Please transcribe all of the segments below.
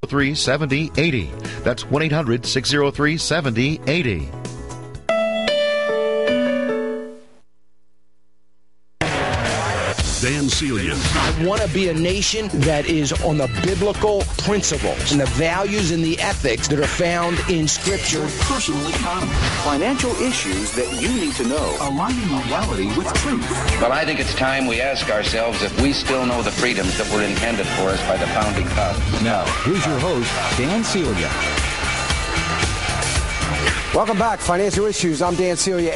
1-800-603-7080. That's 1-800-603-7080. Dan Celia. I want to be a nation that is on the biblical principles and the values and the ethics that are found in Scripture. Personal economy. Financial issues that you need to know. Aligning reality with truth. Well, I think it's time we ask ourselves if we still know the freedoms that were intended for us by the founding fathers. Now, here's your host, Dan Celia. Welcome back. Financial Issues. I'm Dan Celia,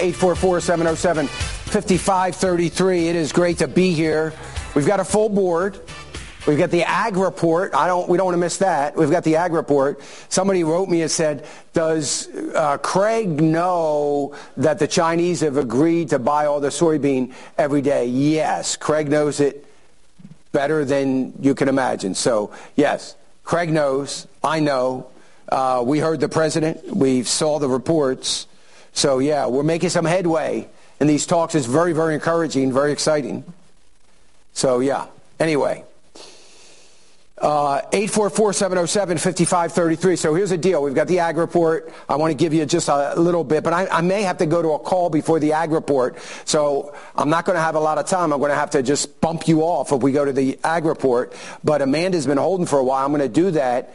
844-707-5533. It is great to be here. We've got a full board. We've got the ag report. We don't want to miss that. We've got the ag report. Somebody wrote me and said, does Craig know that the Chinese have agreed to buy all the soybean every day? Yes. Craig knows it better than you can imagine. So, yes, Craig knows. I know. We heard the president. We saw the reports. So, yeah, we're making some headway in these talks. It's very, very encouraging, very exciting. So, yeah. Anyway, 844-707-5533. So here's the deal. We've got the ag report. I want to give you just a little bit, but I may have to go to a call before the ag report. So I'm not going to have a lot of time. I'm going to have to just bump you off if we go to the ag report. But Amanda's been holding for a while. I'm going to do that.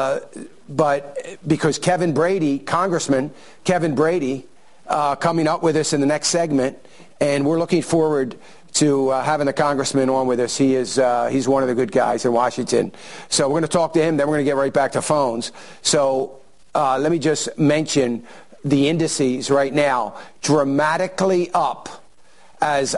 But because Kevin Brady, Congressman Kevin Brady, coming up with us in the next segment, and we're looking forward to having the congressman on with us. He's one of the good guys in Washington. So we're going to talk to him, then we're going to get right back to phones. So let me just mention the indices right now, dramatically up as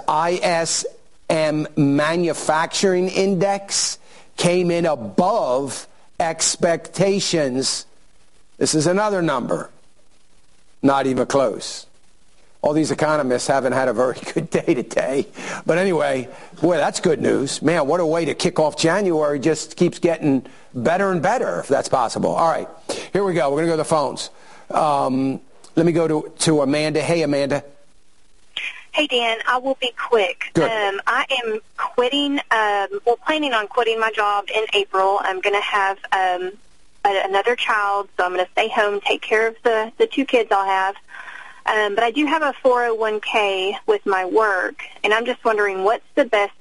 ISM Manufacturing Index came in above expectations. This is another number. Not even close. All these economists haven't had a very good day today. But anyway, boy, that's good news. Man, what a way to kick off January. Just keeps getting better and better, if that's possible. All right, here we go. We're going to go to the phones. Let me go to Amanda. Hey, Amanda. Hey, Dan, I will be quick. Good. I am quitting, planning on quitting my job in April. I'm going to have another child, so I'm going to stay home, take care of the two kids I'll have. But I do have a 401k with my work, and I'm just wondering what's the best,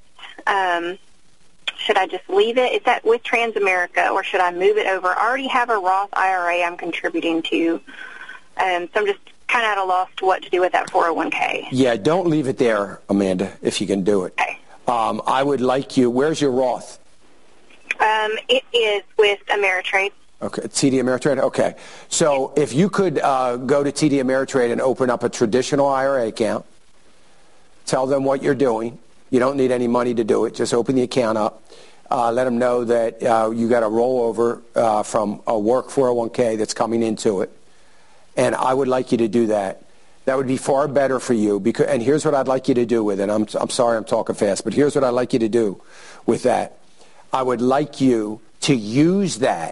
should I just leave it? Is that with Transamerica, or should I move it over? I already have a Roth IRA I'm contributing to, so I'm just kind of at a loss to what to do with that 401k. Yeah, don't leave it there, Amanda, if you can do it. Okay. I would like you, where's your Roth? It is with Ameritrade. Okay, TD Ameritrade? Okay. So if you could go to TD Ameritrade and open up a traditional IRA account, tell them what you're doing. You don't need any money to do it. Just open the account up. Let them know that you got a rollover from a work 401k that's coming into it. And I would like you to do that. That would be far better for you. And here's what I'd like you to do with it. I'm sorry I'm talking fast, but here's what I'd like you to do with that. I would like you to use that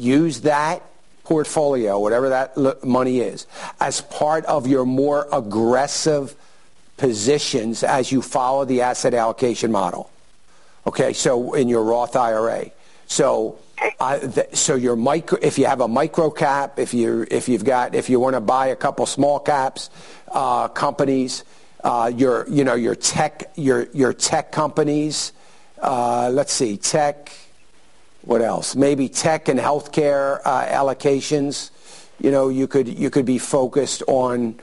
portfolio, whatever that money is, as part of your more aggressive positions as you follow the asset allocation model. Okay, so in your Roth IRA. So your micro, if you have a micro cap, if you want to buy a couple small caps, companies, your tech companies, let's see, tech. What else? Maybe tech and healthcare allocations. You could be focused on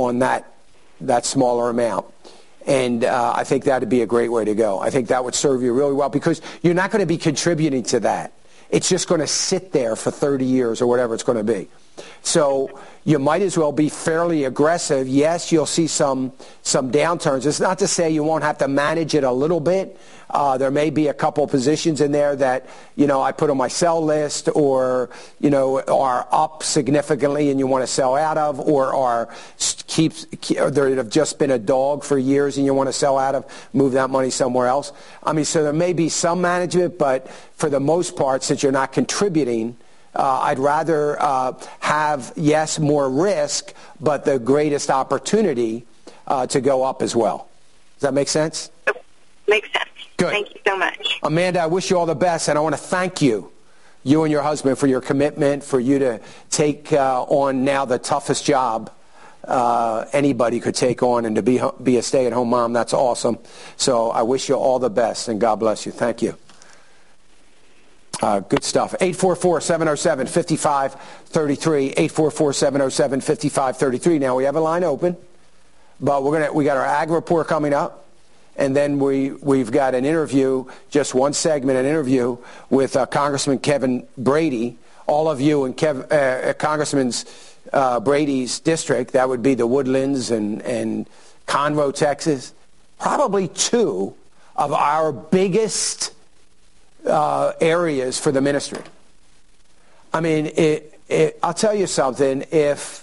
that smaller amount. And I think that would be a great way to go. I think that would serve you really well because you're not going to be contributing to that. It's just going to sit there for 30 years or whatever it's going to be. So you might as well be fairly aggressive. Yes, you'll see some downturns. It's not to say you won't have to manage it a little bit. There may be a couple positions in there that, I put on my sell list or, are up significantly and you want to sell out of or there have just been a dog for years and you want to sell out of, move that money somewhere else. So there may be some management, but for the most part, since you're not contributing, I'd rather have, yes, more risk, but the greatest opportunity to go up as well. Does that make sense? Makes sense. Good. Thank you so much. Amanda, I wish you all the best, and I want to thank you you and your husband, for your commitment, for you to take on now the toughest job anybody could take on, and to be a stay-at-home mom. That's awesome. So I wish you all the best, and God bless you. Thank you. Good stuff. 844-707-5533. 844-707-5533. Now we have a line open, but we got our ag report coming up, and then we've got an interview, just one segment, an interview with Congressman Kevin Brady. All of you in Congressman Brady's district, that would be the Woodlands and Conroe, Texas, probably two of our biggest areas for the ministry. I mean, I'll tell you something. If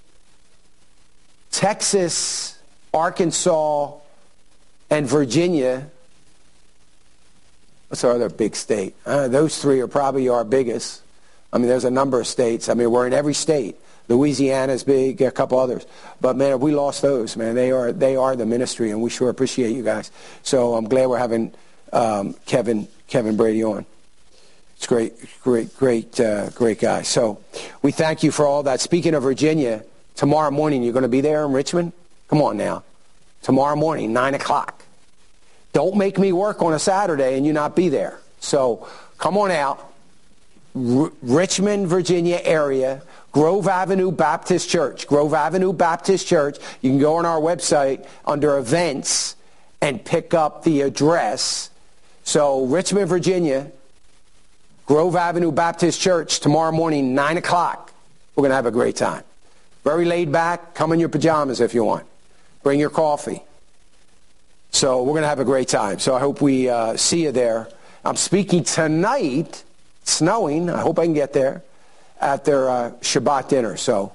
Texas, Arkansas, and Virginia, what's our other big state? Those three are probably our biggest. I mean, there's a number of states. I mean, we're in every state. Louisiana's big, a couple others. But, man, if we lost those, man, they are the ministry, and we sure appreciate you guys. So I'm glad we're having Kevin Brady on. It's great guy. So we thank you for all that. Speaking of Virginia, tomorrow morning, you're going to be there in Richmond? Come on now. Tomorrow morning, 9 o'clock. Don't make me work on a Saturday and you not be there. So come on out. Richmond, Virginia area, Grove Avenue Baptist Church. Grove Avenue Baptist Church. You can go on our website under events and pick up the address. So Richmond, Virginia, Grove Avenue Baptist Church, tomorrow morning, 9 o'clock. We're going to have a great time. Very laid back. Come in your pajamas if you want. Bring your coffee. So we're going to have a great time. So I hope we see you there. I'm speaking tonight. It's snowing. I hope I can get there at their Shabbat dinner. So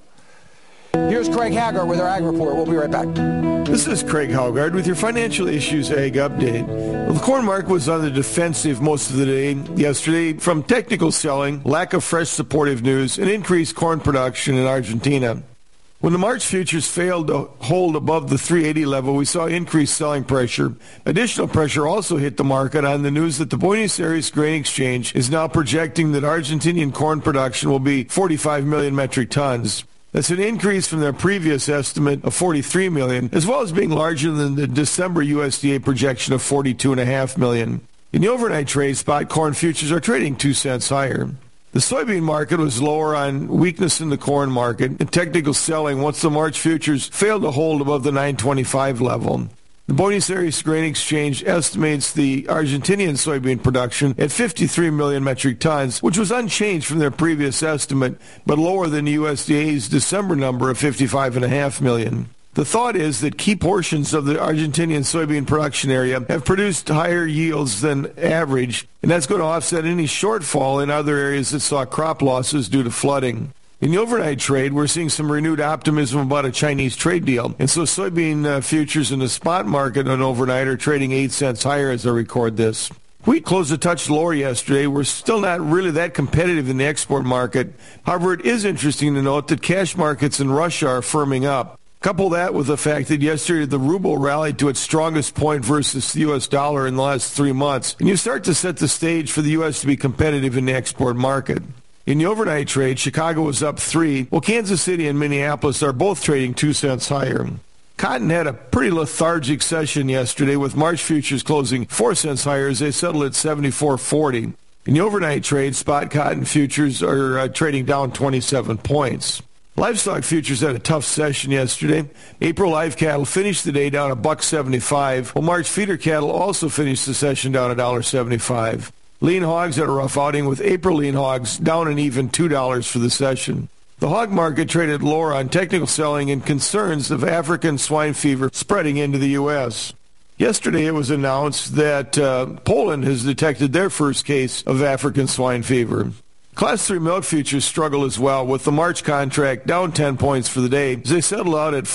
here's Craig Haggard with our Ag Report. We'll be right back. This is Craig Haggard with your Financial Issues Ag Update. Well, the corn market was on the defensive most of the day yesterday from technical selling, lack of fresh supportive news, and increased corn production in Argentina. When the March futures failed to hold above the 380 level, we saw increased selling pressure. Additional pressure also hit the market on the news that the Buenos Aires Grain Exchange is now projecting that Argentinian corn production will be 45 million metric tons. That's an increase from their previous estimate of 43 million, as well as being larger than the December USDA projection of 42.5 million. In the overnight trade, spot corn futures are trading 2 cents higher. The soybean market was lower on weakness in the corn market and technical selling once the March futures failed to hold above the 925 level. The Buenos Aires Grain Exchange estimates the Argentinian soybean production at 53 million metric tons, which was unchanged from their previous estimate, but lower than the USDA's December number of 55.5 million. The thought is that key portions of the Argentinian soybean production area have produced higher yields than average, and that's going to offset any shortfall in other areas that saw crop losses due to flooding. In the overnight trade, we're seeing some renewed optimism about a Chinese trade deal, and so soybean futures in the spot market on overnight are trading 8 cents higher as I record this. Wheat closed a touch lower yesterday. We're still not really that competitive in the export market. However, it is interesting to note that cash markets in Russia are firming up. Couple that with the fact that yesterday the ruble rallied to its strongest point versus the U.S. dollar in the last 3 months, and you start to set the stage for the U.S. to be competitive in the export market. In the overnight trade, Chicago was up 3, while Kansas City and Minneapolis are both trading 2 cents higher. Cotton had a pretty lethargic session yesterday, with March futures closing 4 cents higher as they settled at 74.40. In the overnight trade, spot cotton futures are trading down 27 points. Livestock futures had a tough session yesterday. April live cattle finished the day down $1.75, while March feeder cattle also finished the session down $1.75. Lean hogs had a rough outing, with April lean hogs down an even $2 for the session. The hog market traded lower on technical selling and concerns of African swine fever spreading into the U.S. Yesterday it was announced that Poland has detected their first case of African swine fever. Class 3 milk futures struggle as well, with the March contract down 10 points for the day as they settle out at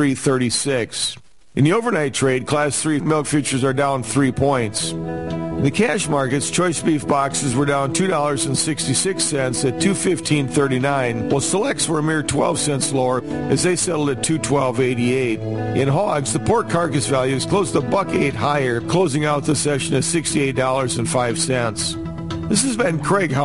43.36. In the overnight trade, Class 3 milk futures are down 3 points. In the cash markets, choice beef boxes were down $2.66 at $215.39, while selects were a mere 12 cents lower as they settled at $212.88. In hogs, the pork carcass values closed $1.08 higher, closing out the session at $68.05. This has been Craig Haggard.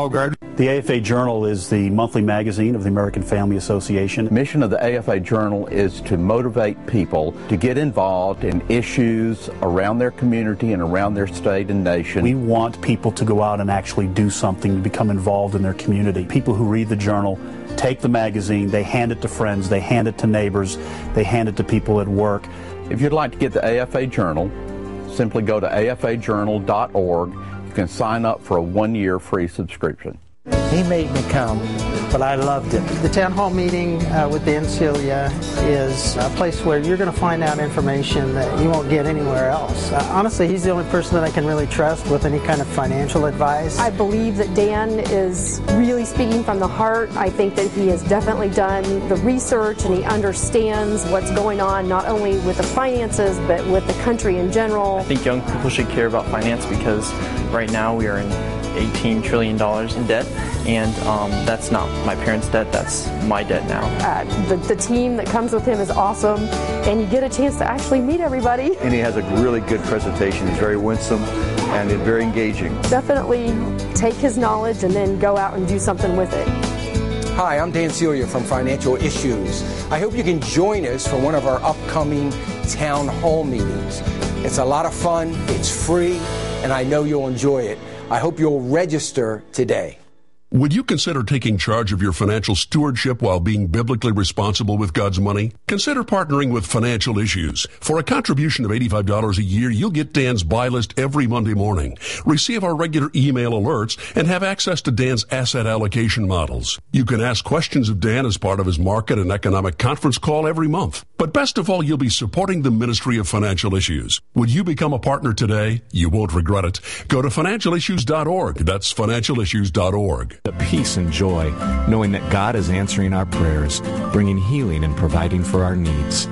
The AFA Journal is the monthly magazine of the American Family Association. The mission of the AFA Journal is to motivate people to get involved in issues around their community and around their state and nation. We want people to go out and actually do something, to become involved in their community. People who read the Journal take the magazine, they hand it to friends, they hand it to neighbors, they hand it to people at work. If you'd like to get the AFA Journal, simply go to afajournal.org. You can sign up for a 1-year free subscription. He made me come, but I loved it. The town hall meeting with Dan Celia is a place where you're going to find out information that you won't get anywhere else. Honestly, he's the only person that I can really trust with any kind of financial advice. I believe that Dan is really speaking from the heart. I think that he has definitely done the research and he understands what's going on, not only with the finances, but with the country in general. I think young people should care about finance because right now we are in $18 trillion in debt, and that's not my parents' debt, that's my debt now. The team that comes with him is awesome, and you get a chance to actually meet everybody. And he has a really good presentation. He's very winsome and very engaging. Definitely take his knowledge and then go out and do something with it. Hi, I'm Dan Celia from Financial Issues. I hope you can join us for one of our upcoming town hall meetings. It's a lot of fun, it's free, and I know you'll enjoy it. I hope you'll register today. Would you consider taking charge of your financial stewardship while being biblically responsible with God's money? Consider partnering with Financial Issues. For a contribution of $85 a year, you'll get Dan's buy list every Monday morning, receive our regular email alerts, and have access to Dan's asset allocation models. You can ask questions of Dan as part of his market and economic conference call every month. But best of all, you'll be supporting the Ministry of Financial Issues. Would you become a partner today? You won't regret it. Go to financialissues.org. That's financialissues.org. The peace and joy, knowing that God is answering our prayers, bringing healing and providing for our needs.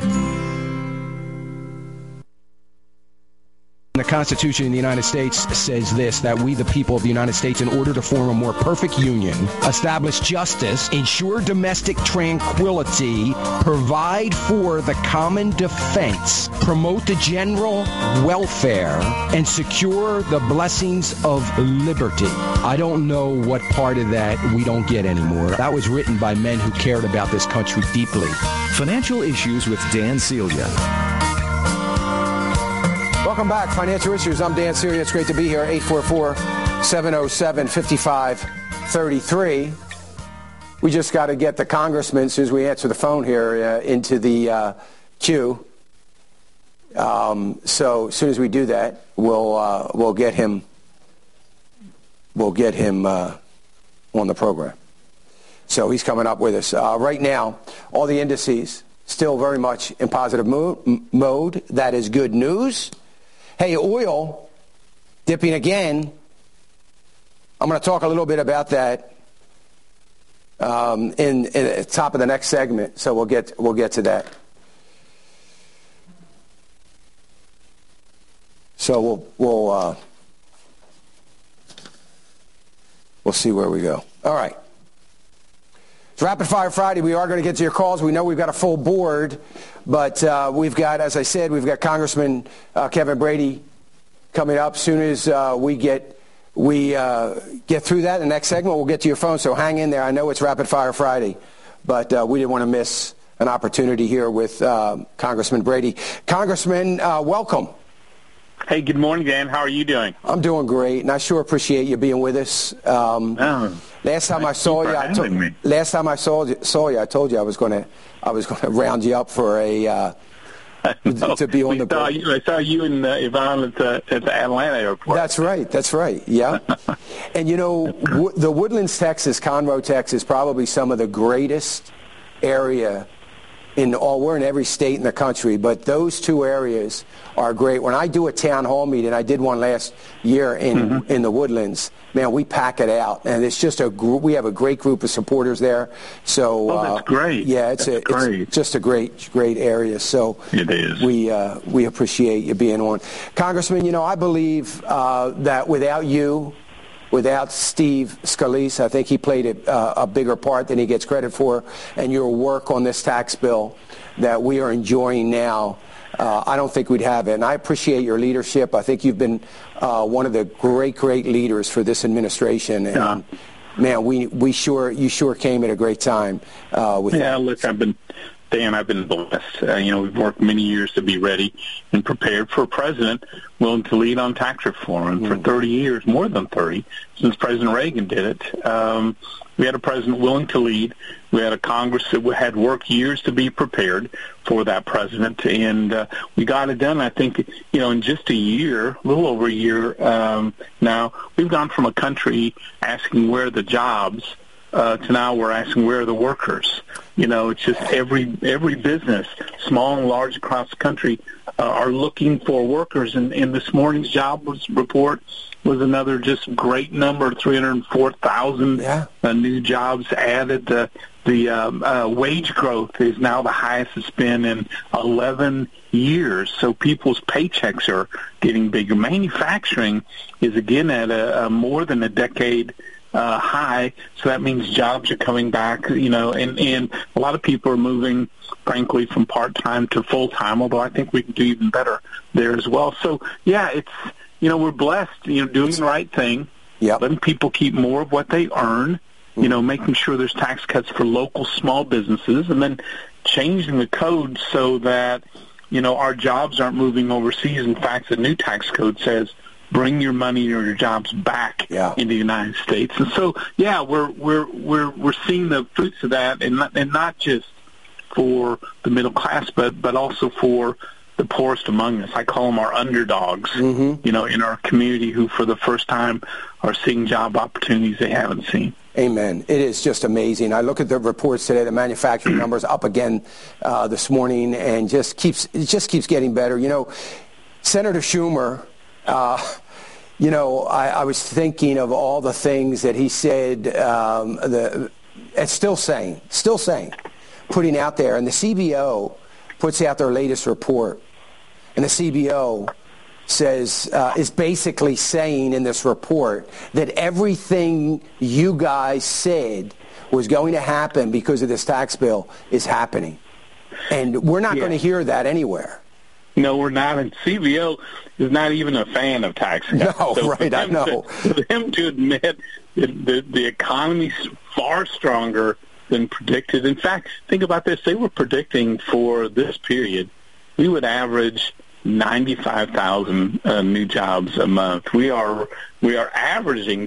The Constitution of the United States says this, that we, the people of the United States, in order to form a more perfect union, establish justice, ensure domestic tranquility, provide for the common defense, promote the general welfare, and secure the blessings of liberty. I don't know what part of that we don't get anymore. That was written by men who cared about this country deeply. Financial Issues with Dan Celia. Welcome back, Financial Issues. I'm Dan Celia. It's great to be here. 844-707-5533. We just got to get the congressman, as soon as we answer the phone here, into the queue. So as soon as we do that, we'll get him on the program. So he's coming up with us. Right now, all the indices still very much in positive mode. That is good news. Hey, oil dipping again. I'm going to talk a little bit about that in the top of the next segment. So we'll get to that. So we'll see where we go. All right. It's Rapid Fire Friday. We are going to get to your calls. We know we've got a full board, but we've got, as I said, we've got Congressman Kevin Brady coming up. As soon as we get through that, the next segment, we'll get to your phone. So hang in there. I know it's Rapid Fire Friday, but we didn't want to miss an opportunity here with Congressman Brady. Congressman, welcome. Hey, good morning, Dan. How are you doing? I'm doing great, and I sure appreciate you being with us. Last time I saw you, I told you, I told you I was going to round you up for a to be on the board. I saw you and Yvonne at the Atlanta airport. That's right. Yeah. And you know, the Woodlands, Texas, Conroe, Texas, probably some of the greatest area we're in every state in the country, but those two areas are great. When I do a town hall meeting, I did one last year in the Woodlands. Man, we pack it out, and it's just we have a great group of supporters there. So that's great. Yeah, it's just a great area. So it is. We appreciate you being on, Congressman. You know, I believe that without Steve Scalise, I think he played a bigger part than he gets credit for, and your work on this tax bill that we are enjoying now, I don't think we'd have it. And I appreciate your leadership. I think you've been one of the great leaders for this administration. And man, you sure came at a great time with that. Look, I've been blessed. We've worked many years to be ready and prepared for a president willing to lead on tax reform. And for 30 years, more than 30, since President Reagan did it, we had a president willing to lead. We had a Congress that had worked years to be prepared for that president, and we got it done. I think, in just a year, a little over a year now, we've gone from a country asking where are the jobs to now we're asking where are the workers. It's just every business, small and large across the country, are looking for workers. And this morning's job report was another just great number, 304,000 new jobs added. The wage growth is now the highest it's been in 11 years. So people's paychecks are getting bigger. Manufacturing is again at a more than a decade high, so that means jobs are coming back, and a lot of people are moving, frankly, from part-time to full-time, although I think we can do even better there as well. So, it's, we're blessed, doing the right thing, letting people keep more of what they earn, making sure there's tax cuts for local small businesses, and then changing the code so that, our jobs aren't moving overseas. In fact, the new tax code says bring your money or your jobs back in the United States. And so, we're seeing the fruits of that, and not just for the middle class, but also for the poorest among us. I call them our underdogs, in our community, who for the first time are seeing job opportunities they haven't seen. Amen. It is just amazing. I look at the reports today, the manufacturing numbers up again this morning, and it just keeps getting better. Senator Schumer, I was thinking of all the things that he said, and still saying, putting out there. And the CBO puts out their latest report. And the CBO says, is basically saying in this report that everything you guys said was going to happen because of this tax bill is happening. And we're not going to hear that anywhere. No, we're not. And CBO is not even a fan of tax cuts. No, so right, I know. For them to admit that the economy's far stronger than predicted. In fact, think about this. They were predicting for this period we would average 95,000 new jobs a month. We are averaging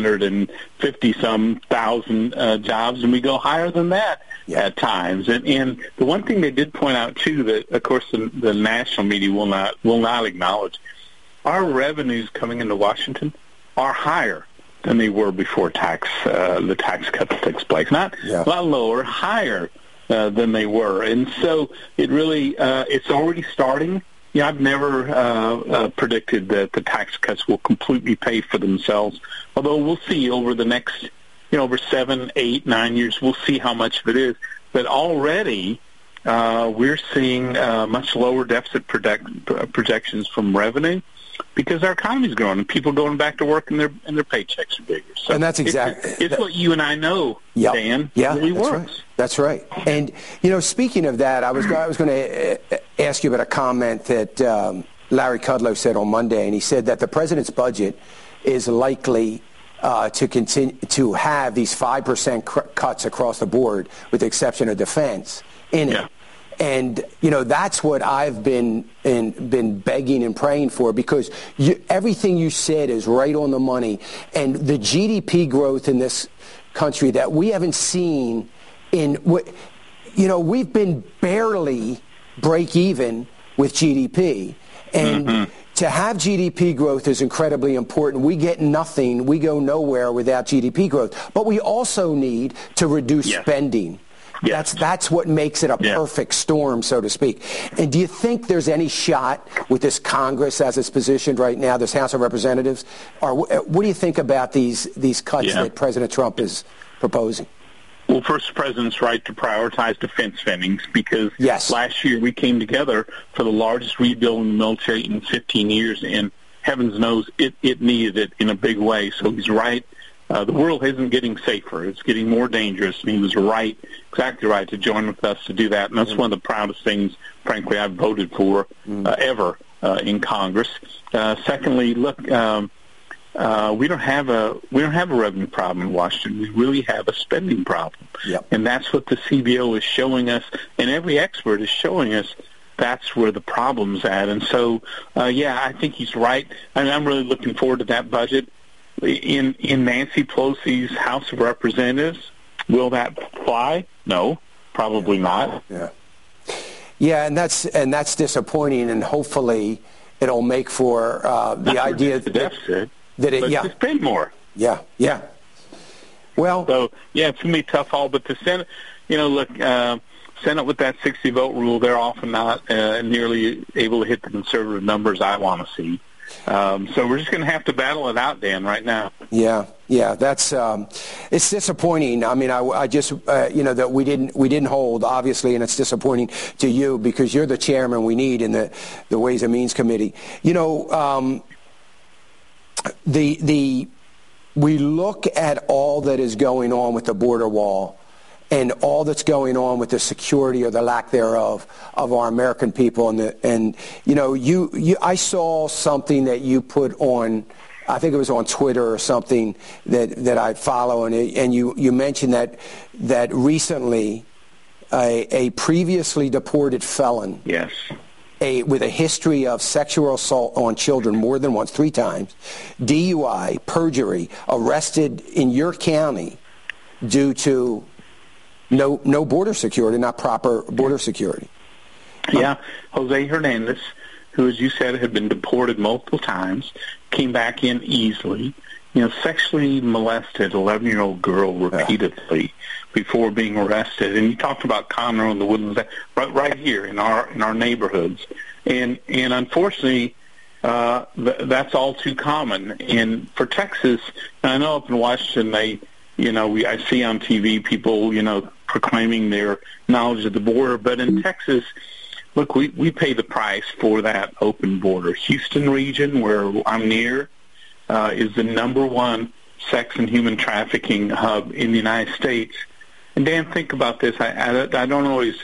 250-some thousand jobs, and we go higher than that at times. And the one thing they did point out too, that of course the national media will not acknowledge, our revenues coming into Washington are higher than they were before the tax cut takes place. Not lower, higher than they were. And so it really it's already starting. I've never predicted that the tax cuts will completely pay for themselves, although we'll see over the next, over 7, 8, 9 years, we'll see how much of it is. But already we're seeing much lower deficit projections from revenue because our economy is growing and people going back to work and their paychecks are bigger. So and that's exactly it's what you and I know, Dan. Yeah, really that's works. Right. That's right. And speaking of that, I was going to ask you about a comment that Larry Kudlow said on Monday, and he said that the president's budget is likely to continue to have these 5% cuts across the board, with the exception of defense, in it. And, that's what I've been begging and praying for, because everything you said is right on the money. And the GDP growth in this country that we haven't seen we've been barely break even with GDP. And to have GDP growth is incredibly important. We get nothing. We go nowhere without GDP growth. But we also need to reduce spending. That's what makes it a perfect storm, so to speak. And do you think there's any shot with this Congress as it's positioned right now, this House of Representatives? Or what do you think about these cuts that President Trump is proposing? Well, first, the president's right to prioritize defense spending, because last year we came together for the largest rebuild in the military in 15 years, and heavens knows it needed it in a big way. So he's right. The world isn't getting safer. It's getting more dangerous, and he was right, exactly right, to join with us to do that. And that's one of the proudest things, frankly, I've voted for ever in Congress. Secondly, look, we don't have a revenue problem in Washington. We really have a spending problem. Yep. And that's what the CBO is showing us, and every expert is showing us that's where the problem's at. And so, I think he's right. I mean, I'm really looking forward to that budget. In Nancy Pelosi's House of Representatives, will that fly? No, probably not. Yeah, and that's disappointing, and hopefully it'll make for the idea the deficit, that it, to spend more. Yeah. Well, so it's gonna be a tough haul, but the Senate, Senate with that 60-vote rule, they're often not nearly able to hit the conservative numbers I want to see. So we're just going to have to battle it out, Dan, right now. Yeah, that's it's disappointing. I mean, I just that we didn't hold, obviously, and it's disappointing to you because you're the chairman we need in the Ways and Means Committee. We look at all that is going on with the border wall and all that's going on with the security or the lack thereof of our American people. I saw something that you put on, I think it was on Twitter or something that I follow, and you mentioned that recently a previously deported felon, yes, with a history of sexual assault on children more than once, 3 times, DUI, perjury, arrested in your county due to no border security, not proper border security. Yeah, Jose Hernandez, who, as you said, had been deported multiple times, came back in easily, sexually molested an 11-year-old girl repeatedly before being arrested. And you talked about Conroe and the Woodlands, right here in our neighborhoods. And unfortunately, that's all too common. And for Texas, and I know up in Washington, I see on TV people, proclaiming their knowledge of the border. But in Texas, look, we pay the price for that open border. Houston region, where I'm near, is the #1 sex and human trafficking hub in the United States. And Dan, think about this. I don't always,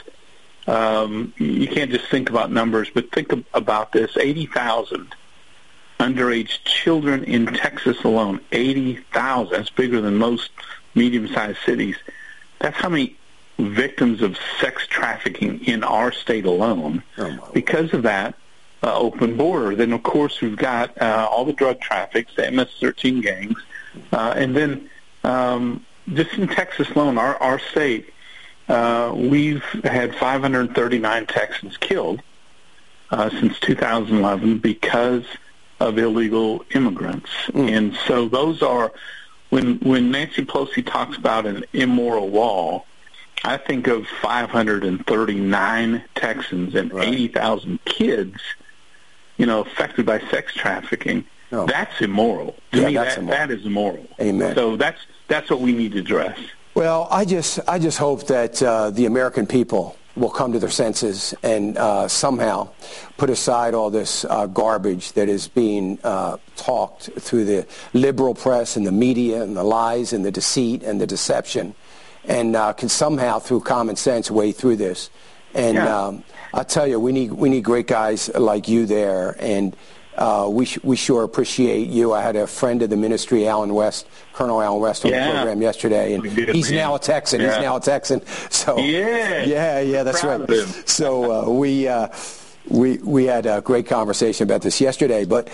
you can't just think about numbers, but think about this. 80,000 underage children in Texas alone. 80,000. That's bigger than most medium-sized cities. That's how many victims of sex trafficking in our state alone because of that open border. Then, of course, we've got all the drug traffics, the MS-13 gangs, and then just in Texas alone, our state, we've had 539 Texans killed since 2011 because of illegal immigrants. And so those are, when Nancy Pelosi talks about an immoral wall, I think of 539 Texans and 80,000 kids, affected by sex trafficking. Oh. That's immoral. To me, that is immoral. Amen. So that's what we need to address. Well, I just hope that the American people will come to their senses and somehow put aside all this garbage that is being talked through the liberal press and the media and the lies and the deceit and the deception, and can somehow, through common sense, wade through this. And I'll tell you, we need great guys like you there, and we sure appreciate you. I had a friend of the ministry, Colonel Alan West, on the program yesterday, and he's now a Texan. He's now a Texan. So that's right. So we had a great conversation about this yesterday. But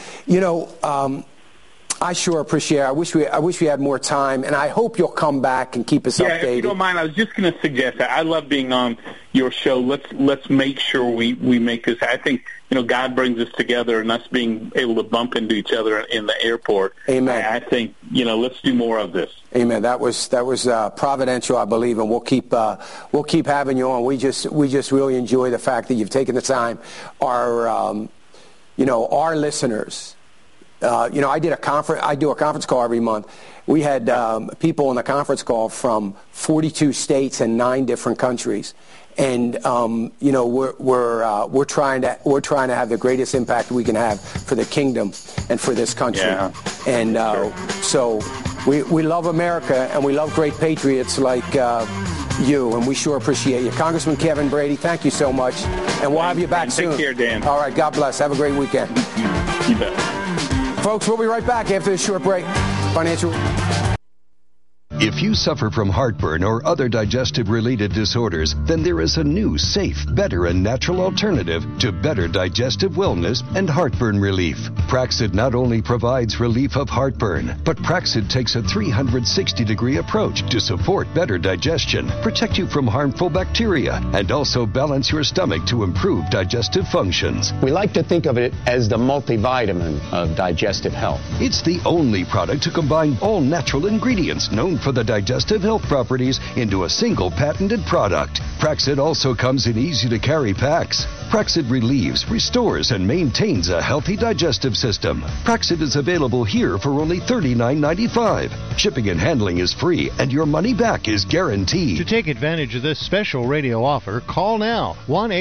I sure appreciate it. I wish we had more time, and I hope you'll come back and keep us updated. If you don't mind, I was just going to suggest that. I love being on your show. Let's make sure we make this. I think God brings us together, and us being able to bump into each other in the airport. Amen. I think let's do more of this. Amen. That was providential, I believe, and we'll keep having you on. We just really enjoy the fact that you've taken the time. Our listeners. I do a conference call every month. We had people on the conference call from 42 states and 9 different countries, and we're trying to have the greatest impact we can have for the kingdom and for this country. Yeah. And so we love America, and we love great patriots like you, and we sure appreciate you. Congressman Kevin Brady, thank you so much, and we'll have you back soon. Take care, Dan. All right, God bless. Have a great weekend. You bet. Folks, we'll be right back after this short break. Financial. If you suffer from heartburn or other digestive-related disorders, then there is a new, safe, better, and natural alternative to better digestive wellness and heartburn relief. Praxid not only provides relief of heartburn, but Praxid takes a 360-degree approach to support better digestion, protect you from harmful bacteria, and also balance your stomach to improve digestive functions. We like to think of it as the multivitamin of digestive health. It's the only product to combine all natural ingredients known for the digestive health properties into a single patented product. Praxid also comes in easy-to-carry packs. Praxid relieves, restores, and maintains a healthy digestive system. Praxid is available here for only $39.95. Shipping and handling is free, and your money back is guaranteed. To take advantage of this special radio offer, call now.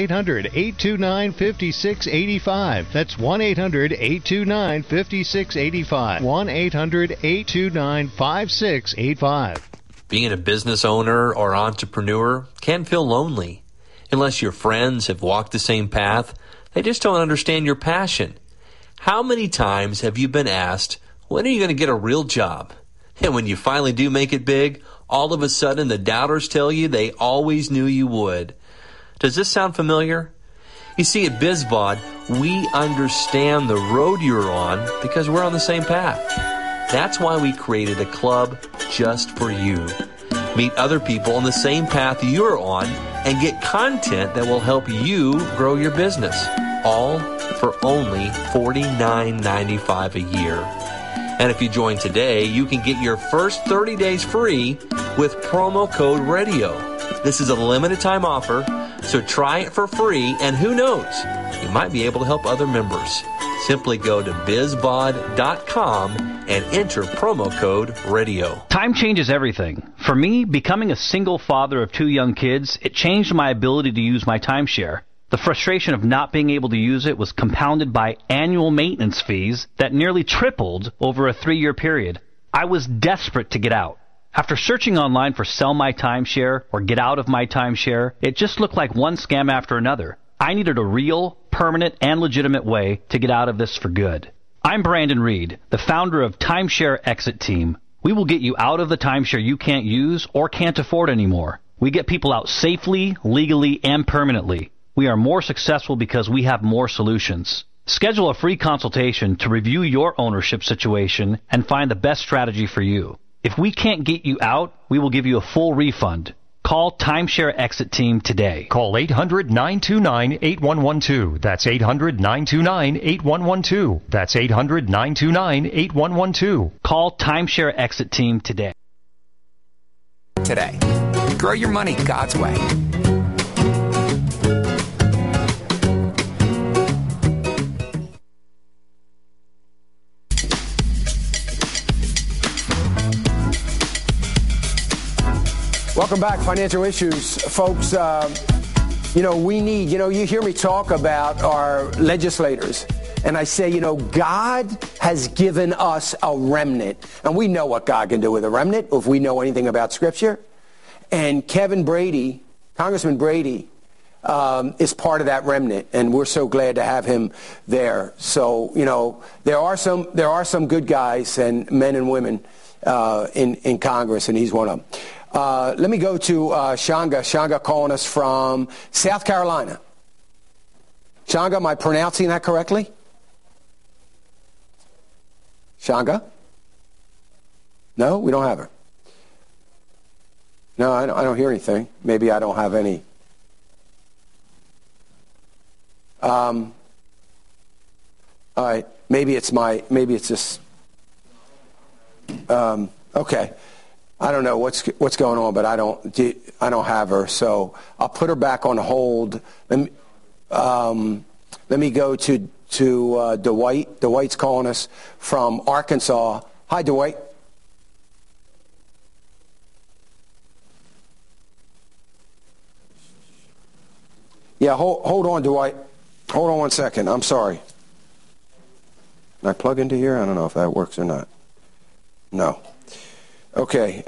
1-800-829-5685. That's 1-800-829-5685. 1-800-829-5685. Being a business owner or entrepreneur can feel lonely. Unless your friends have walked the same path, they just don't understand your passion. How many times have you been asked, when are you going to get a real job? And when you finally do make it big, all of a sudden the doubters tell you they always knew you would. Does this sound familiar? You see, at BizVod, we understand the road you're on because we're on the same path. That's why we created a club just for you. Meet other people on the same path you're on and get content that will help you grow your business. All for only $49.95 a year. And if you join today, you can get your first 30 days free with promo code RADIO. This is a limited time offer, so try it for free, and who knows, you might be able to help other members. Simply go to bizvod.com and enter promo code RADIO. Time changes everything. For me, becoming a single father of 2 young kids, it changed my ability to use my timeshare. The frustration of not being able to use it was compounded by annual maintenance fees that nearly tripled over a 3-year period. I was desperate to get out. After searching online for Sell My Timeshare or Get Out of My Timeshare, it just looked like one scam after another. I needed a real, permanent, and legitimate way to get out of this for good. I'm Brandon Reed, the founder of Timeshare Exit Team. We will get you out of the timeshare you can't use or can't afford anymore. We get people out safely, legally, and permanently. We are more successful because we have more solutions. Schedule a free consultation to review your ownership situation and find the best strategy for you. If we can't get you out, we will give you a full refund. Call Timeshare Exit Team today. Call 800-929-8112. That's 800-929-8112. That's 800-929-8112. Call Timeshare Exit Team today. Today. Grow your money God's way. Welcome back, Financial Issues. Folks, we need, you hear me talk about our legislators, and I say, God has given us a remnant, and we know what God can do with a remnant if we know anything about Scripture. And Kevin Brady, Congressman Brady, is part of that remnant, and we're so glad to have him there. So, there are some good guys and men and women in Congress, and he's one of them. Let me go to Shanga. Shanga calling us from South Carolina. Shanga, am I pronouncing that correctly? Shanga? No, we don't have her. No, I don't hear anything. Maybe I don't have any. All right. Maybe it's just. Okay. I don't know what's going on, but I don't have her, so I'll put her back on hold. Let me go to Dwight. Dwight's calling us from Arkansas. Hi, Dwight. Yeah, hold on, Dwight. Hold on one second. I'm sorry. Can I plug into here? I don't know if that works or not. No. Okay.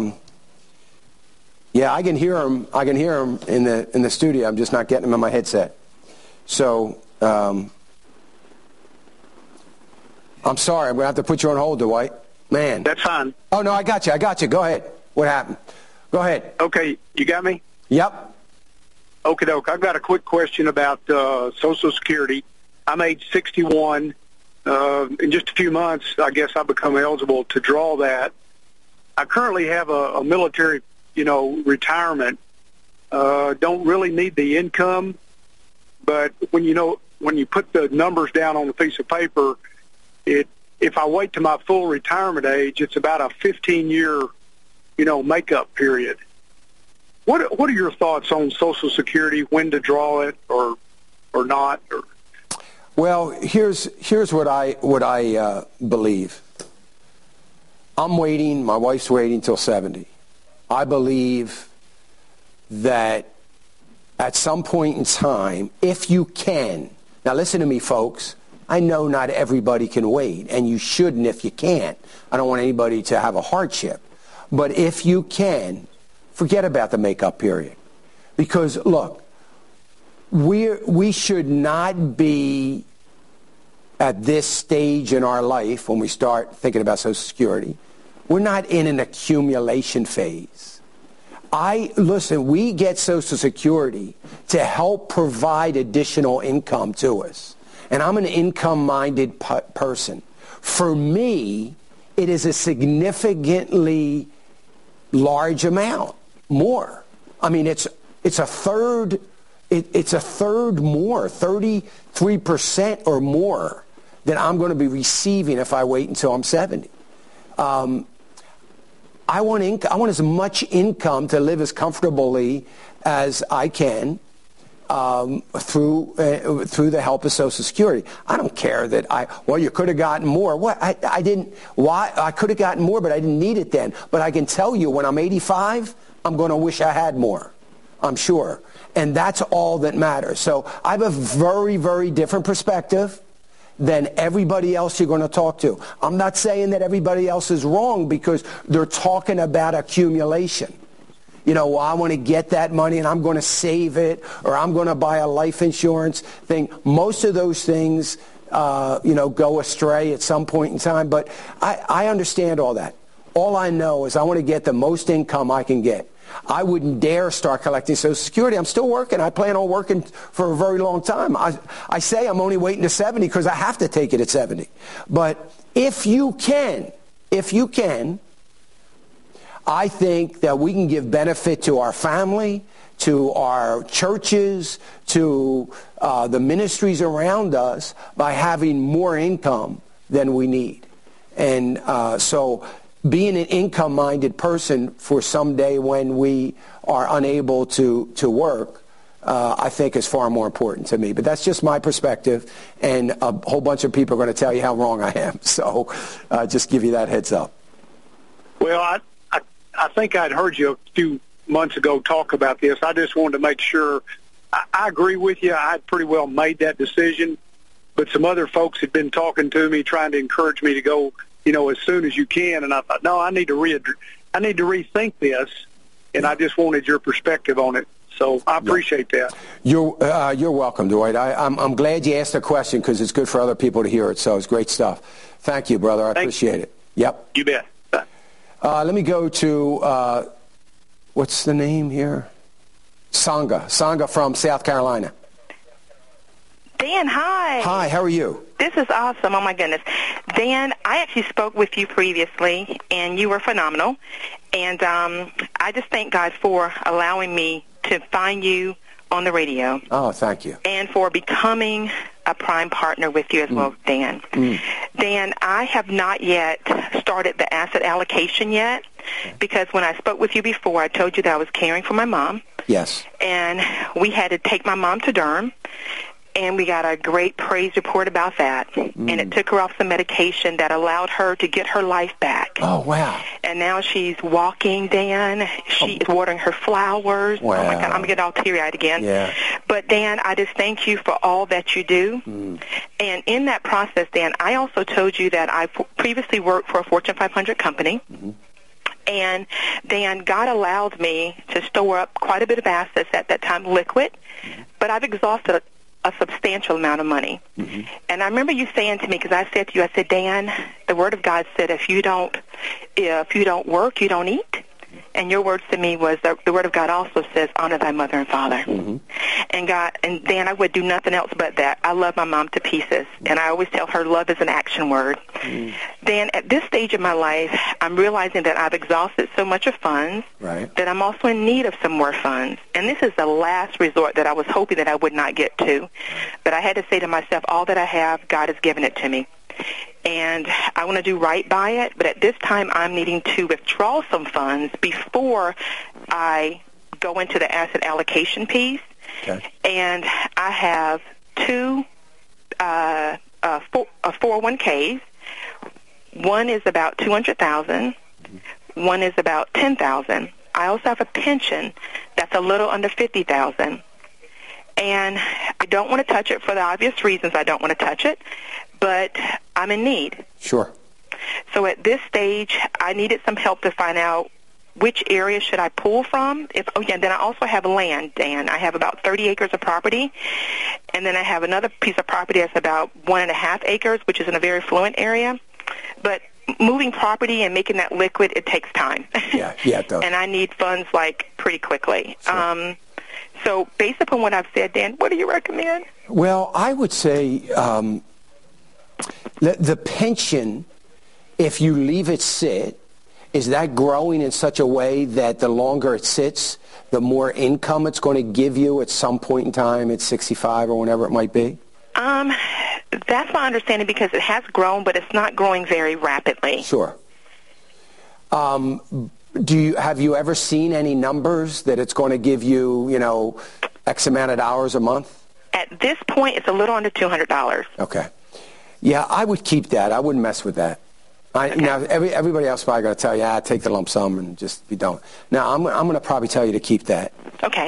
Yeah, I can hear him. I can hear him in the studio. I'm just not getting him in my headset. So, I'm sorry. I'm going to have to put you on hold, Dwight. Man. That's fine. Oh, no, I got you. Go ahead. What happened? Go ahead. Okay, you got me? Yep. Okay, doke. I've got a quick question about Social Security. I'm age 61. In just a few months, I guess I'll become eligible to draw that. I currently have a military, retirement. Don't really need the income, but when you put the numbers down on a piece of paper, if I wait to my full retirement age, it's about a 15-year, makeup period. What are your thoughts on Social Security? When to draw it or not? Well, here's what I believe. I'm waiting. My wife's waiting till 70. I believe that at some point in time, if you can, now listen to me, folks. I know not everybody can wait, and you shouldn't if you can't. I don't want anybody to have a hardship. But if you can, forget about the makeup period. Because, look, we should not be at this stage in our life when we start thinking about Social Security. We're not in an accumulation phase. Listen, we get Social Security to help provide additional income to us. And I'm an income-minded person. For me, it is a significantly large amount, more. I mean, it's a third. It's a third more, 33% or more than I'm going to be receiving if I wait until I'm 70. I want as much income to live as comfortably as I can through the help of Social Security. I don't care that you could have gotten more. What? I didn't. Why? I could have gotten more, but I didn't need it then. But I can tell you, when I'm 85, I'm going to wish I had more. I'm sure. And that's all that matters. So I have a very, very different perspective than everybody else you're going to talk to. I'm not saying that everybody else is wrong because they're talking about accumulation. I want to get that money and I'm going to save it, or I'm going to buy a life insurance thing. Most of those things, go astray at some point in time. But I understand all that. All I know is I want to get the most income I can get. I wouldn't dare start collecting Social Security. I'm still working. I plan on working for a very long time. I say I'm only waiting to 70 because I have to take it at 70. But if you can, I think that we can give benefit to our family, to our churches, to the ministries around us by having more income than we need. And so being an income-minded person for someday when we are unable to work, I think is far more important to me. But that's just my perspective, and a whole bunch of people are going to tell you how wrong I am. So just give you that heads up. Well, I think I'd heard you a few months ago talk about this. I just wanted to make sure. I agree with you. I had pretty well made that decision, but some other folks had been talking to me, trying to encourage me to go, as soon as you can. And I thought, no, I need to rethink this, and I just wanted your perspective on it. So I appreciate that. You're welcome, Dwight. I'm glad you asked the question because it's good for other people to hear it. So it's great stuff. Thank you, brother. I appreciate it. Yep. You bet. Let me go to, what's the name here? Sangha from South Carolina. Dan, hi. Hi, how are you? This is awesome. Oh, my goodness. Dan, I actually spoke with you previously, and you were phenomenal. And I just thank God for allowing me to find you on the radio. Oh, thank you. And for becoming a prime partner with you as well, Dan. Dan, I have not yet started the asset allocation yet because when I spoke with you before, I told you that I was caring for my mom. Yes. And we had to take my mom to Durham, and we got a great praise report about that. And it took her off some medication that allowed her to get her life back. Oh, wow. And now she's walking, Dan. She is watering her flowers. Wow. Oh, my God, I'm going to get all teary-eyed again. Yeah. But, Dan, I just thank you for all that you do. And in that process, Dan, I also told you that I previously worked for a Fortune 500 company. And, Dan, God allowed me to store up quite a bit of assets at that time, liquid. But I've exhausted a substantial amount of money. And I remember you saying to me, because I said to you, I said, Dan, the Word of God said, if you don't work, you don't eat. And your words to me was the Word of God also says, honor thy mother and father. And Dan, I would do nothing else but that. I love my mom to pieces, and I always tell her love is an action word. Dan, at this stage of my life, I'm realizing that I've exhausted so much of funds that I'm also in need of some more funds. And this is the last resort that I was hoping that I would not get to. But I had to say to myself, all that I have, God has given it to me. And I want to do right by it, but at this time I'm needing to withdraw some funds before I go into the asset allocation piece. And I have two 401ks. One is about $200,000. One is about $10,000. I also have a pension that's a little under $50,000. And I don't want to touch it for the obvious reasons I don't want to touch it, but I'm in need. Sure. So at this stage, I needed some help to find out which area should I pull from. Then I also have land, Dan. I have about 30 acres of property, and then I have another piece of property that's about 1.5 acres, which is in a very affluent area. But moving property and making that liquid, it takes time. Yeah, it does. And I need funds, pretty quickly. Sure. So based upon what I've said, Dan, what do you recommend? Well, I would say the pension, if you leave it sit, is that growing in such a way that the longer it sits, the more income it's going to give you at some point in time at 65 or whenever it might be? That's my understanding, because it has grown, but it's not growing very rapidly. Sure. Have you ever seen any numbers that it's going to give you, X amount of hours a month? At this point, it's a little under $200. Okay. Yeah, I would keep that. I wouldn't mess with that. Now, everybody else is probably going to tell you, take the lump sum and just be done. Now, I'm going to probably tell you to keep that. Okay.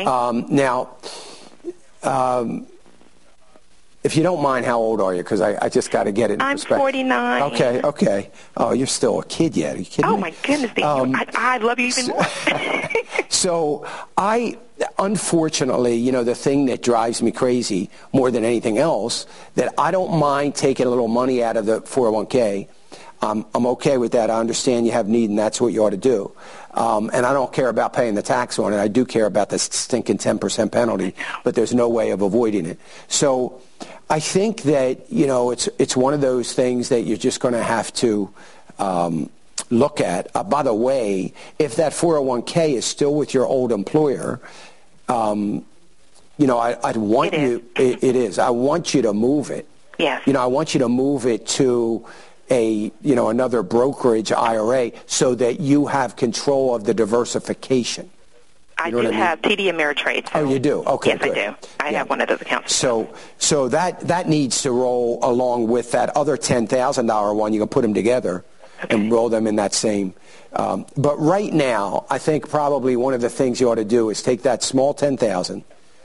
If you don't mind, how old are you? Because I just got to get it in perspective. I'm 49. Okay. Oh, you're still a kid yet. Are you kidding me? My goodness. I love you even more. So unfortunately, the thing that drives me crazy more than anything else, that I don't mind taking a little money out of the 401k. I'm okay with that. I understand you have need, and that's what you ought to do. And I don't care about paying the tax on it. I do care about the stinking 10% penalty, but there's no way of avoiding it. So I think that, it's one of those things that you're just going to have to look at. By the way, if that 401k is still with your old employer, I'd want you. It is. I want you to move it. Yes. I want you to move it to another brokerage IRA so that you have control of the diversification. I do have TD Ameritrade. Oh, you do? Okay, yes, good. I do. I have one of those accounts. So that needs to roll along with that other $10,000 one. You can put them together and roll them in that same. But right now, I think probably one of the things you ought to do is take that small $10,000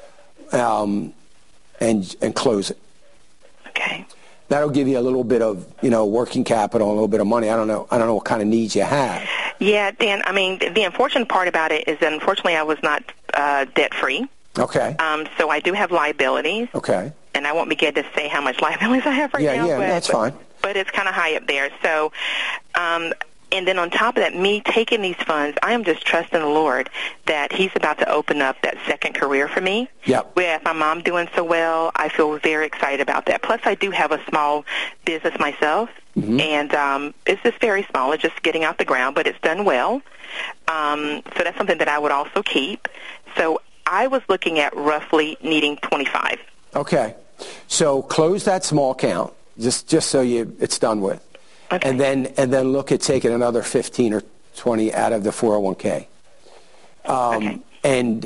and close it. Okay. That'll give you a little bit of, working capital, a little bit of money. I don't know what kind of needs you have. Yeah, Dan, the unfortunate part about it is that unfortunately I was not debt-free. Okay. So I do have liabilities. Okay. And I won't begin to say how much liabilities I have right now. Yeah, that's fine. But it's kind of high up there. So, and then on top of that, me taking these funds, I am just trusting the Lord that He's about to open up that second career for me. Yep. With my mom doing so well, I feel very excited about that. Plus, I do have a small business myself, and it's just very small. It's just getting out the ground, but it's done well. So that's something that I would also keep. So I was looking at roughly needing 25. Okay. So close that small account, just so it's done with. Okay. And then look at taking another 15 or 20 out of the 401k. Okay. And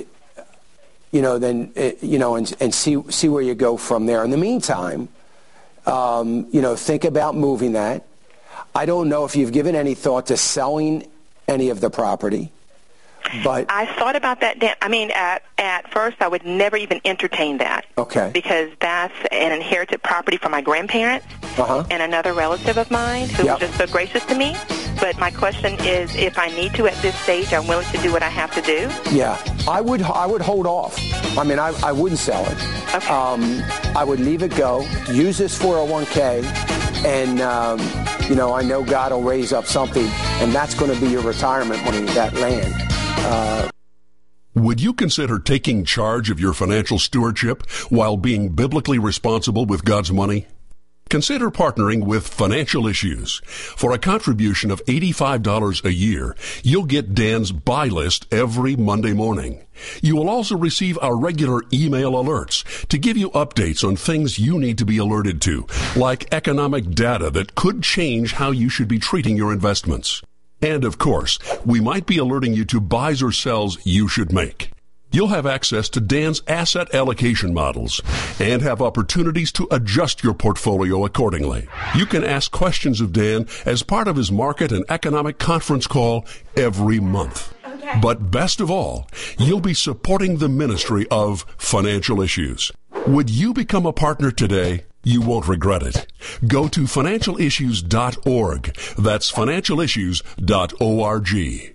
and see where you go from there. In the meantime, think about moving that. I don't know if you've given any thought to selling any of the property. But I thought about that. At first, I would never even entertain that. Okay. Because that's an inherited property from my grandparents and another relative of mine who was just so gracious to me. But my question is, if I need to at this stage, I'm willing to do what I have to do. Yeah, I would hold off. I mean, I wouldn't sell it. Okay. I would leave it go, use this 401k, and, I know God will raise up something, and that's going to be your retirement money, that land. Would you consider taking charge of your financial stewardship while being biblically responsible with God's money? Consider partnering with Financial Issues. For a contribution of $85 a year, you'll get Dan's buy list every Monday morning. You will also receive our regular email alerts to give you updates on things you need to be alerted to, like economic data that could change how you should be treating your investments. And of course, we might be alerting you to buys or sells you should make. You'll have access to Dan's asset allocation models and have opportunities to adjust your portfolio accordingly. You can ask questions of Dan as part of his market and economic conference call every month. Okay. But best of all, you'll be supporting the ministry of Financial Issues. Would you become a partner today? You won't regret it. Go to financialissues.org. That's financialissues.org.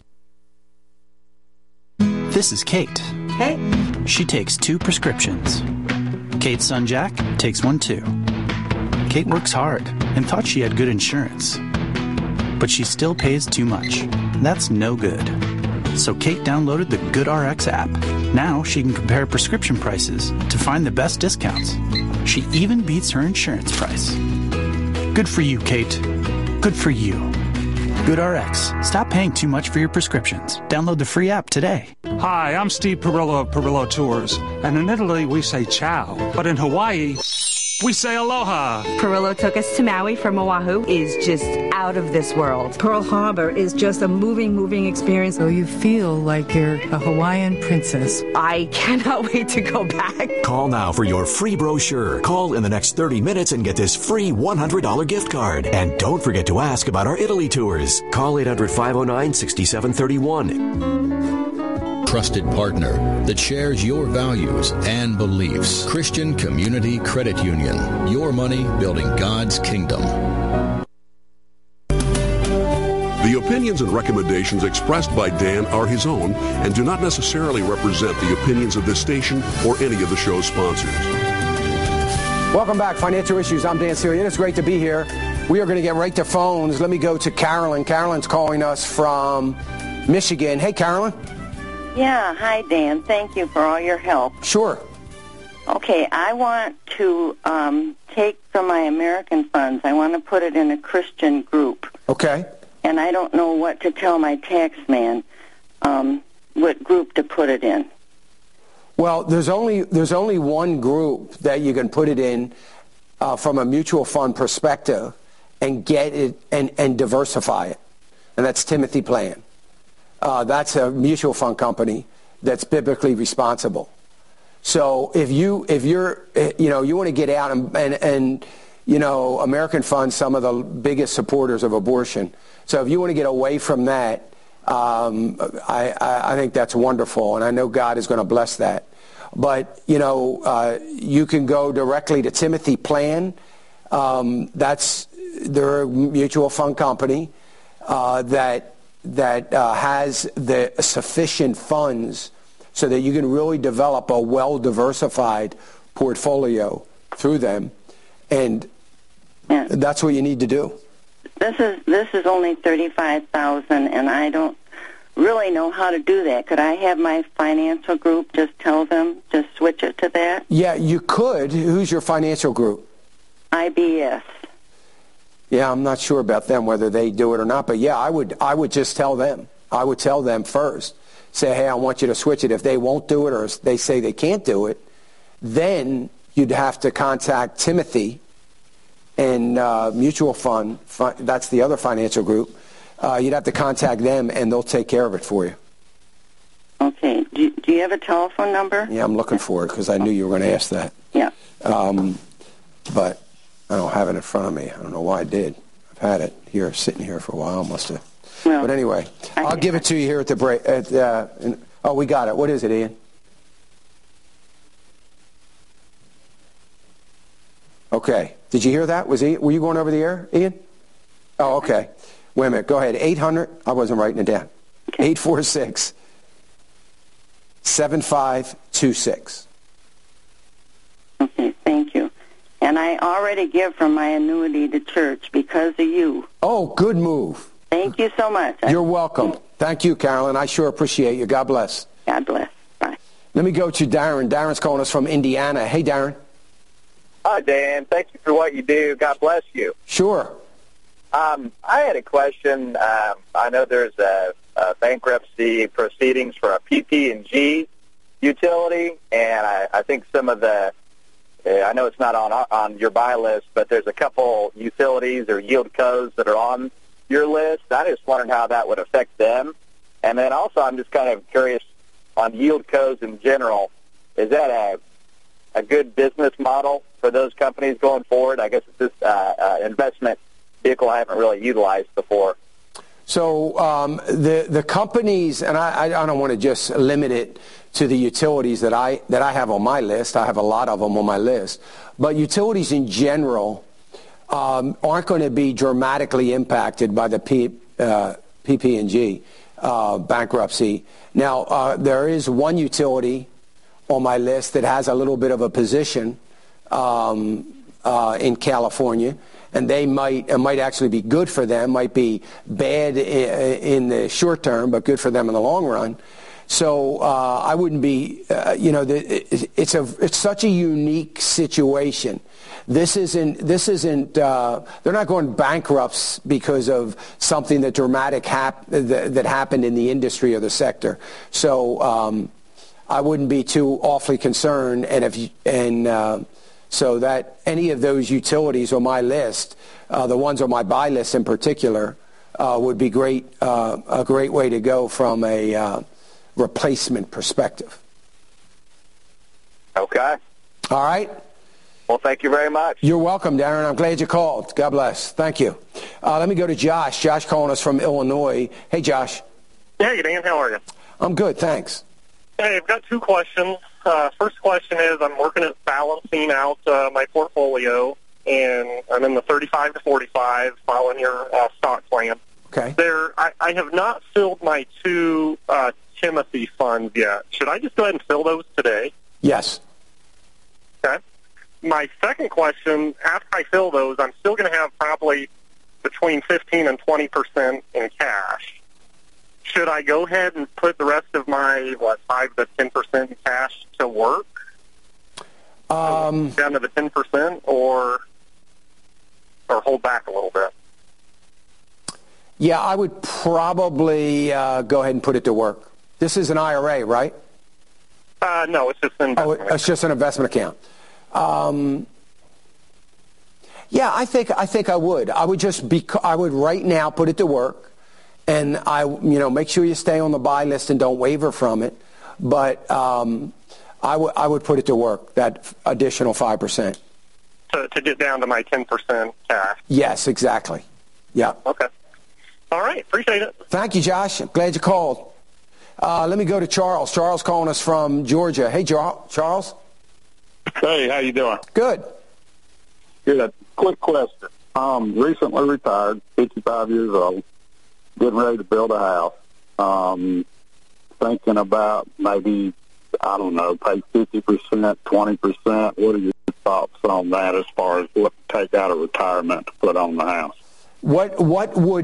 This is Kate. Hey. She takes 2 prescriptions. Kate's son Jack takes one too. Kate works hard and thought she had good insurance. But she still pays too much. That's no good. So Kate downloaded the GoodRx app. Now she can compare prescription prices to find the best discounts. She even beats her insurance price. Good for you, Kate. Good for you. GoodRx. Stop paying too much for your prescriptions. Download the free app today. Hi, I'm Steve Perillo of Perillo Tours. And in Italy, we say ciao. But in Hawaii, we say aloha. Perillo took us to Maui from Oahu. Is just out of this world. Pearl Harbor is just a moving experience. So you feel like you're a Hawaiian princess. I cannot wait to go back. Call now for your free brochure. Call in the next 30 minutes and get this free $100 gift card. And don't forget to ask about our Italy tours. Call 800-509-6731. Trusted partner that shares your values and beliefs. Christian Community Credit Union. Your money building God's kingdom. The opinions and recommendations expressed by Dan are his own and do not necessarily represent the opinions of this station or any of the show's sponsors. Welcome back, Financial Issues. I'm Dan Celia. It's great to be here. We are going to get right to phones. Let me go to Carolyn. Carolyn's calling us from Michigan. Hey, Carolyn. Yeah, hi, Dan. Thank you for all your help. Sure. Okay, I want to take from my American funds. I want to put it in a Christian group. Okay. And I don't know what to tell my tax man, what group to put it in. Well, there's only one group that you can put it in from a mutual fund perspective and get it and diversify it, and that's Timothy Plan. That's a mutual fund company that's biblically responsible. So if you're you want to get out and American funds, some of the biggest supporters of abortion. So if you want to get away from that, I think that's wonderful, and I know God is going to bless that. But you can go directly to Timothy Plan. They're a mutual fund company that has the sufficient funds so that you can really develop a well-diversified portfolio through them, and that's what you need to do. This is only $35,000, and I don't really know how to do that. Could I have my financial group just switch it to that? Yeah, you could. Who's your financial group? IBS. Yeah, I'm not sure about them, whether they do it or not. But yeah, I would just tell them. I would tell them first. Say, hey, I want you to switch it. If they won't do it or they say they can't do it, then you'd have to contact Timothy and Mutual Fund. That's the other financial group. You'd have to contact them, and they'll take care of it for you. Okay. Do you have a telephone number? Yeah, I'm looking for it because I knew you were going to ask that. Yeah. But I don't have it in front of me. I don't know why I did. I've had it here, sitting here for a while. Must have. Well, but anyway, I'll give it to you here at the break. Oh, we got it. What is it, Ian? Okay. Did you hear that? Were you going over the air, Ian? Oh, okay. Wait a minute. Go ahead. 800. I wasn't writing it down. Okay. 846-7526. And I already give from my annuity to church because of you. Oh, good move. Thank you so much. You're welcome. Thank you, Carolyn. I sure appreciate you. God bless. God bless. Bye. Let me go to Darren. Darren's calling us from Indiana. Hey, Darren. Hi, Dan. Thank you for what you do. God bless you. Sure. I had a question. I know there's a bankruptcy proceedings for a PP&G utility, and I think some of the I know it's not on your buy list, but there's a couple utilities or yield codes that are on your list. I just wondered how that would affect them. And then also I'm just kind of curious on yield codes in general. Is that a good business model for those companies going forward? I guess it's this investment vehicle I haven't really utilized before. So the companies, and I don't want to just limit it to the utilities that I have on my list. I have a lot of them on my list. But utilities in general aren't going to be dramatically impacted by the PP&G bankruptcy. Now, there is one utility on my list that has a little bit of a position in California, and it might actually be good for them, might be bad in the short term, but good for them in the long run. So I wouldn't be, it's such a unique situation. This isn't. They're not going bankrupt because of something that dramatic that happened in the industry or the sector. So I wouldn't be too awfully concerned. So that any of those utilities on my list, the ones on my buy list in particular, would be a great way to go from a replacement perspective. Okay. All right. Well, thank you very much. You're welcome, Darren. I'm glad you called. God bless. Thank you. Let me go to Josh. Josh calling us from Illinois. Hey, Josh. Hey, Dan. How are you? I'm good, thanks. Hey, I've got two questions. First question is I'm working at balancing out my portfolio, and I'm in the 35 to 45 following your stock plan. Okay. I have not filled my two Timothy funds yet. Should I just go ahead and fill those today? Yes. Okay. My second question, after I fill those, I'm still going to have probably between 15 and 20% in cash. Should I go ahead and put the rest of my, 5 to 10% in cash to work? Down to the 10% or hold back a little bit? Yeah, I would probably go ahead and put it to work. This is an IRA, right? No, it's just an investment account. It's just an investment account. Yeah, I think I would. I would right now put it to work, and make sure you stay on the buy list and don't waver from it. But I would put it to work, that additional 5%. To get down to my 10% cash. Yes, exactly. Yeah. Okay. All right. Appreciate it. Thank you, Josh. I'm glad you called. Let me go to Charles. Charles calling us from Georgia. Hey, Charles. Hey, how you doing? Good. Good. Quick question. Recently retired, 55 years old, getting ready to build a house. Thinking about maybe, I don't know, pay 50%, 20%. What are your thoughts on that as far as what to take out of retirement to put on the house? What would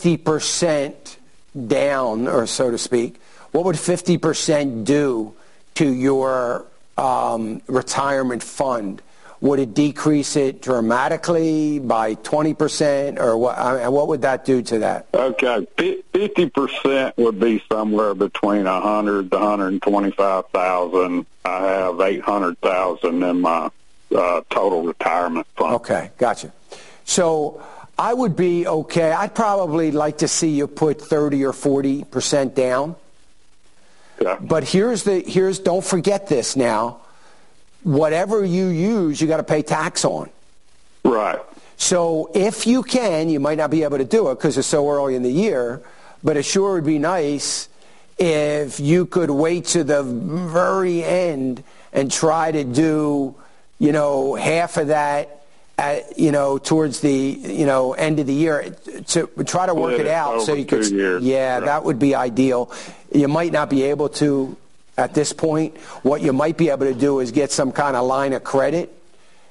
50% down, or so to speak, what would 50% do to your retirement fund? Would it decrease it dramatically by 20%, or what would that do to that? Okay, 50% would be somewhere between $100,000 to $125,000. I have $800,000 in my total retirement fund. Okay, gotcha. So I would be okay. I'd probably like to see you put 30 or 40% down. Yeah. But don't forget this now. Whatever you use, you got to pay tax on. Right. So if you can, you might not be able to do it because it's so early in the year, but it sure would be nice if you could wait to the very end and try to do, half of that towards the, end of the year to try to work it out so you could. 2 years. Yeah, right. That would be ideal. You might not be able to at this point. What you might be able to do is get some kind of line of credit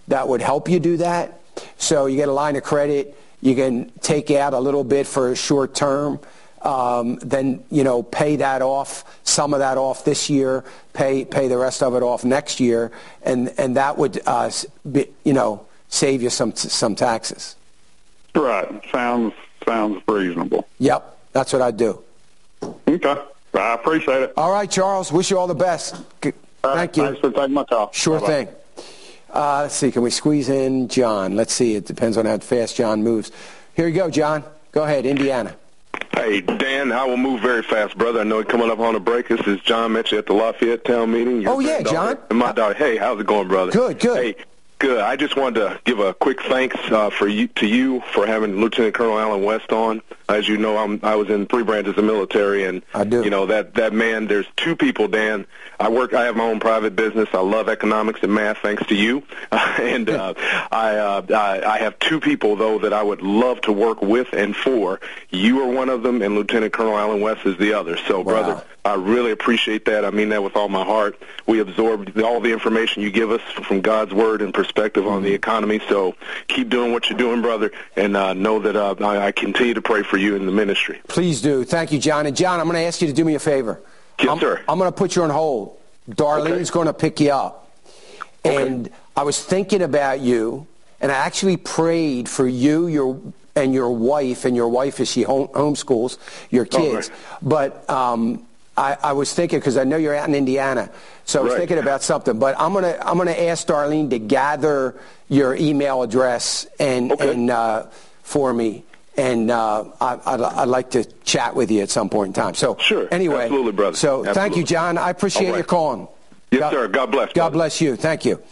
that would help you do that. So you get a line of credit. You can take out a little bit for a short term. Then, pay that off, some of that off this year, pay the rest of it off next year, and that would, save you some taxes. Right. Sounds reasonable. Yep. That's what I'd do. Okay. I appreciate it. All right, Charles. Wish you all the best. Thank you. Thanks for taking my call. Sure Bye-bye. thing. Let's see. Can we squeeze in John? Let's see. It depends on how fast John moves. Here you go, John. Go ahead, Indiana. Hey, Dan, I will move very fast, brother. I know you're coming up on a break. This is John met you at the Lafayette Town Meeting. John. And my daughter. Hey, how's it going, brother? Good. Hey, good. I just wanted to give a quick thanks to you for having Lieutenant Colonel Allen West on. As you know, I was in 3 branches of military, and I do. That man. There's 2 people, Dan. I have my own private business. I love economics and math, thanks to you. And I have 2 people though that I would love to work with and for. You are one of them, and Lieutenant Colonel Allen West is the other. So, brother, I really appreciate that. I mean that with all my heart. We absorb all the information you give us from God's Word and perspective on the economy. So keep doing what you're doing, brother, and know that I continue to pray for you in the ministry. Please do. Thank you, John. And, John, I'm going to ask you to do me a favor. Yes, sir. I'm going to put you on hold. Darlene's going to pick you up. Okay. And I was thinking about you, and I actually prayed for you, your wife, and your wife as she homeschools your kids. But I was thinking, because I know you're out in Indiana, so I was thinking about something. But I'm gonna ask Darlene to gather your email address and for me. And I'd like to chat with you at some point in time. So sure, anyway, absolutely, brother. So absolutely. Thank you, John. I appreciate you calling. Yes, sir. God bless. God bless you. Thank you.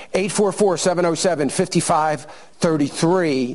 844-707-5533.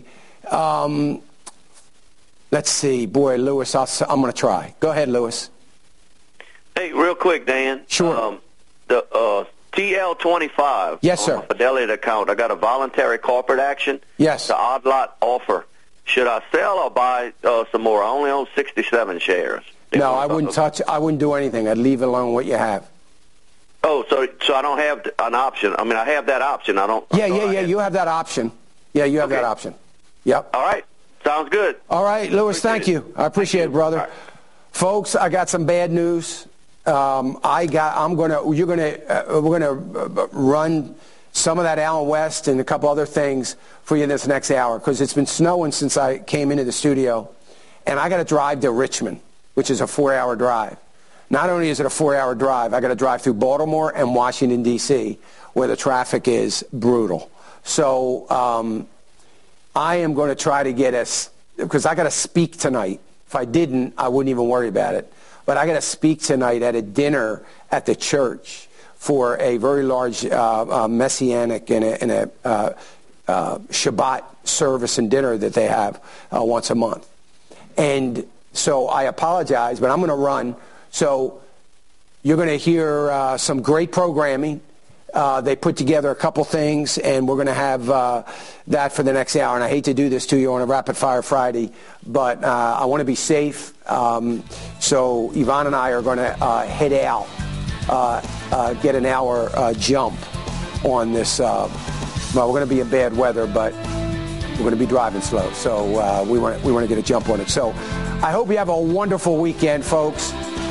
Let's see. Boy, Lewis, I'm going to try. Go ahead, Lewis. Hey, real quick, Dan. Sure. The TL25. Yes, sir. On my Fidelity account. I got a voluntary corporate action. Yes. The odd lot offer. Should I sell or buy some more? I only own 67 shares. No, I wouldn't touch. I wouldn't do anything. I'd leave alone what you have. Oh, so I don't have an option. I mean, I have that option. I don't. Yeah. You have that option. Yeah, you have that option. Yep. All right. Sounds good. All right, Lewis. Thank you. I appreciate it, brother. Right. Folks, I got some bad news. We're gonna run some of that Allen West and a couple other things for you this next hour, because it's been snowing since I came into the studio, and I got to drive to Richmond, which is a 4-hour drive. Not only is it a 4-hour drive, I got to drive through Baltimore and Washington, D.C., where the traffic is brutal. So I am going to try to get us, because I got to speak tonight. If I didn't, I wouldn't even worry about it. But I got to speak tonight at a dinner at the church for a very large Messianic and a Shabbat service and dinner that they have once a month. And so I apologize, but I'm going to run. So you're going to hear some great programming. They put together a couple things, and we're going to have that for the next hour. And I hate to do this to you on a Rapid Fire Friday, but I want to be safe. So Yvonne and I are going to head out, get an hour jump on this. Well, we're going to be in bad weather, but we're going to be driving slow. So we want to get a jump on it. So I hope you have a wonderful weekend, folks.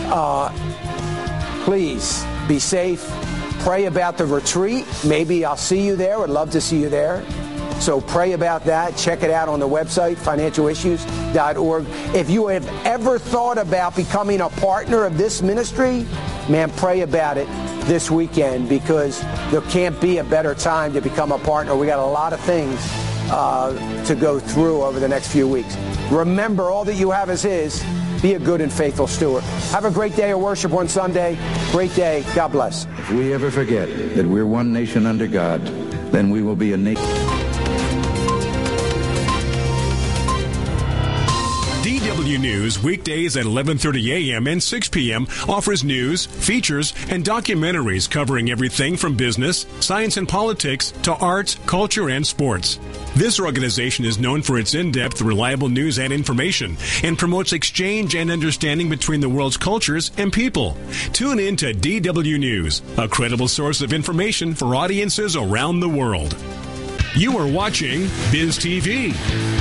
Please be safe. Pray about the retreat. Maybe I'll see you there. I'd love to see you there. So pray about that. Check it out on the website, financialissues.org. If you have ever thought about becoming a partner of this ministry, man, pray about it this weekend, because there can't be a better time to become a partner. We got a lot of things to go through over the next few weeks. Remember, all that you have is His. Be a good and faithful steward. Have a great day of worship on Sunday. Great day. God bless. If we ever forget that we're one nation under God, then we will be a nation. DW News, weekdays at 11:30 a.m. and 6 p.m. offers news, features, and documentaries covering everything from business, science and politics to arts, culture, and sports. This organization is known for its in-depth, reliable news and information, and promotes exchange and understanding between the world's cultures and people. Tune in to DW News, a credible source of information for audiences around the world. You are watching Biz TV.